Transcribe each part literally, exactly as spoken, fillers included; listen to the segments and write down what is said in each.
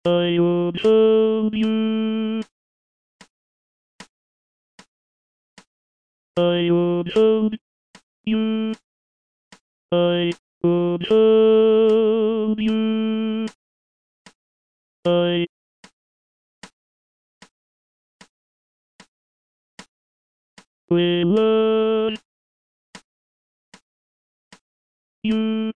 I will show you. I will show you. I will show you. I will love you.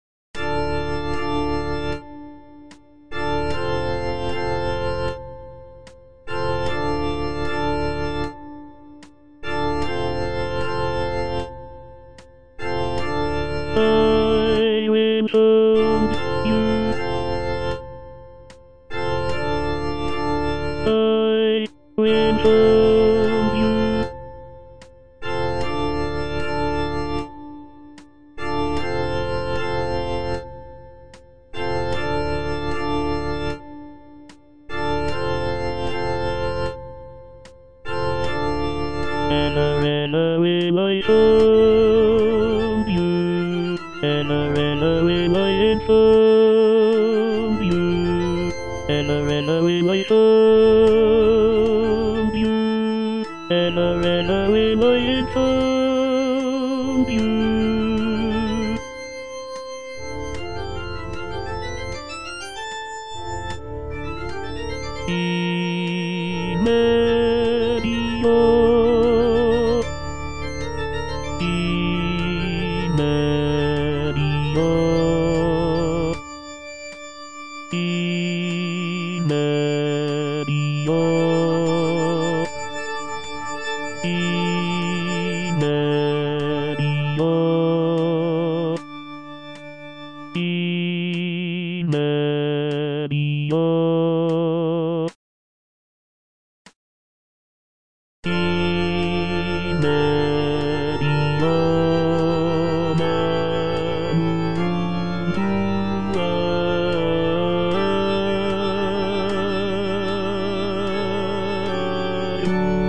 I will show you. I will show you. Anna, Anna, will I show you? Anna, Anna, will I inform you? Anna, Anna, will I show you? Anna, Anna, will I inform you? Imedio, Imedio, Imedio, Imedio, Imedio. Imedio,